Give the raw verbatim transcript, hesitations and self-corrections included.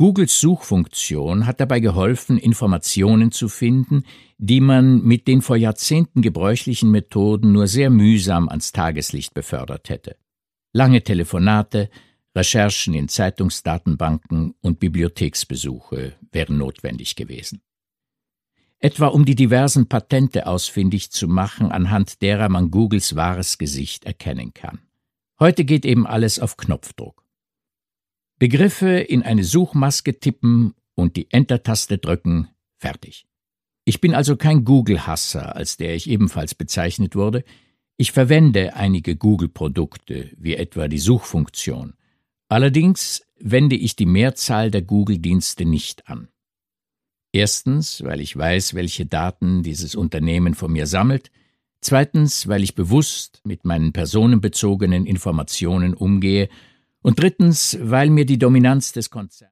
Googles Suchfunktion hat dabei geholfen, Informationen zu finden, die man mit den vor Jahrzehnten gebräuchlichen Methoden nur sehr mühsam ans Tageslicht befördert hätte. Lange Telefonate, Recherchen in Zeitungsdatenbanken und Bibliotheksbesuche wären notwendig gewesen. Etwa um die diversen Patente ausfindig zu machen, anhand derer man Googles wahres Gesicht erkennen kann. Heute geht eben alles auf Knopfdruck. Begriffe in eine Suchmaske tippen und die Enter-Taste drücken, fertig. Ich bin also kein Google-Hasser, als der ich ebenfalls bezeichnet wurde. Ich verwende einige Google-Produkte, wie etwa die Suchfunktion. Allerdings wende ich die Mehrzahl der Google-Dienste nicht an. Erstens, weil ich weiß, welche Daten dieses Unternehmen von mir sammelt. Zweitens, weil ich bewusst mit meinen personenbezogenen Informationen umgehe. Und drittens, weil mir die Dominanz des Konzerns